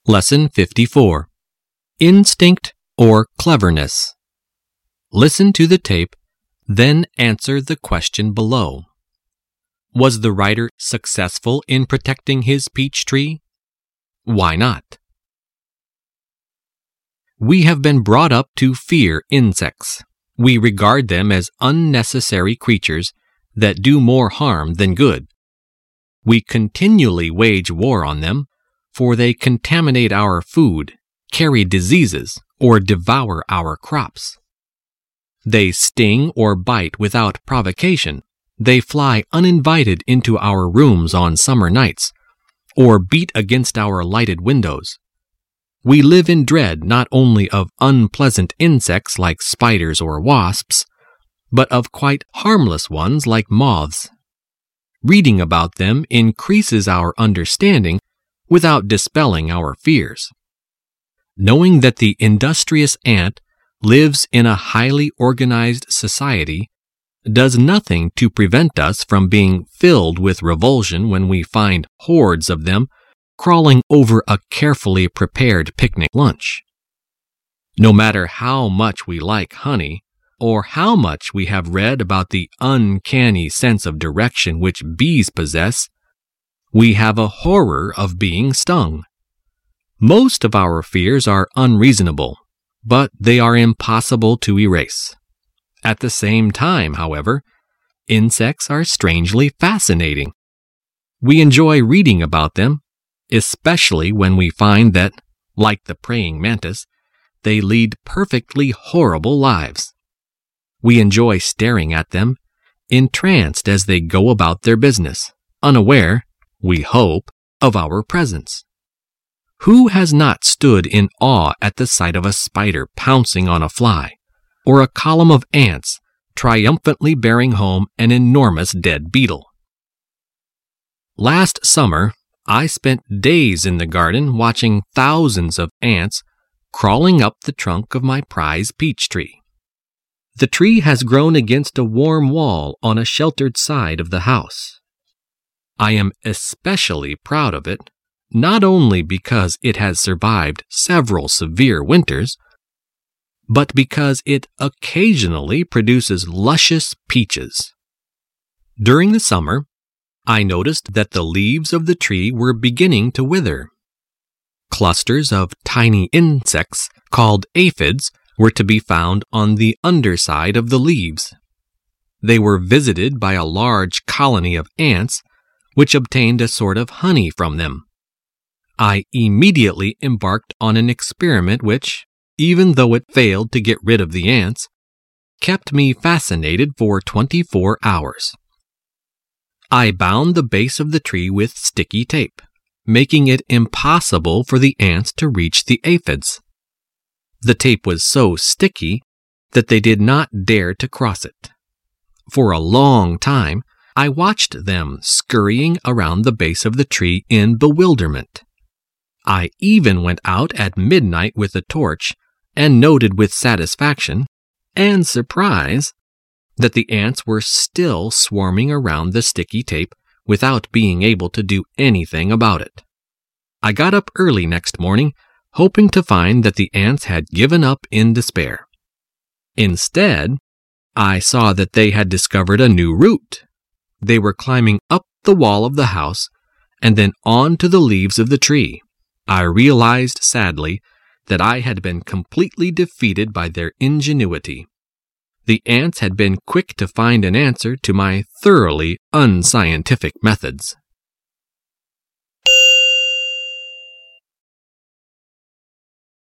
Lesson 54. Instinct or Cleverness. Listen to the tape, then answer the question below. Was the writer successful in protecting his peach tree? Why not? We have been brought up to fear insects. We regard them as unnecessary creatures that do more harm than good. We continually wage war on them, for they contaminate our food, carry diseases, or devour our crops. They sting or bite without provocation. They fly uninvited into our rooms on summer nights, or beat against our lighted windows. We live in dread not only of unpleasant insects like spiders or wasps, but of quite harmless ones like moths. Reading about them increases our understanding without dispelling our fears. Knowing that the industrious ant lives in a highly organized society does nothing to prevent us from being filled with revulsion when we find hordes of them crawling over a carefully prepared picnic lunch. No matter how much we like honey, or how much we have read about the uncanny sense of direction which bees possess, we have a horror of being stung. Most of our fears are unreasonable, but they are impossible to erase. At the same time, however, insects are strangely fascinating. We enjoy reading about them, especially when we find that, like the praying mantis, they lead perfectly horrible lives. We enjoy staring at them, entranced as they go about their business, unaware, we hope, of our presence. Who has not stood in awe at the sight of a spider pouncing on a fly, or a column of ants triumphantly bearing home an enormous dead beetle? Last summer, I spent days in the garden watching thousands of ants crawling up the trunk of my prize peach tree. The tree has grown against a warm wall on a sheltered side of the house. I am especially proud of it, not only because it has survived several severe winters, but because it occasionally produces luscious peaches. During the summer, I noticed that the leaves of the tree were beginning to wither. Clusters of tiny insects called aphids were to be found on the underside of the leaves. They were visited by a large colony of ants, which obtained a sort of honey from them. I immediately embarked on an experiment which, even though it failed to get rid of the ants, kept me fascinated for 24 hours. I bound the base of the tree with sticky tape, making it impossible for the ants to reach the aphids. The tape was so sticky that they did not dare to cross it. For a long time, I watched them scurrying around the base of the tree in bewilderment. I even went out at midnight with a torch and noted with satisfaction and surprise that the ants were still swarming around the sticky tape without being able to do anything about it. I got up early next morning, hoping to find that the ants had given up in despair. Instead, I saw that they had discovered a new route. They were climbing up the wall of the house and then onto the leaves of the tree. I realized sadly that I had been completely defeated by their ingenuity. The ants had been quick to find an answer to my thoroughly unscientific methods.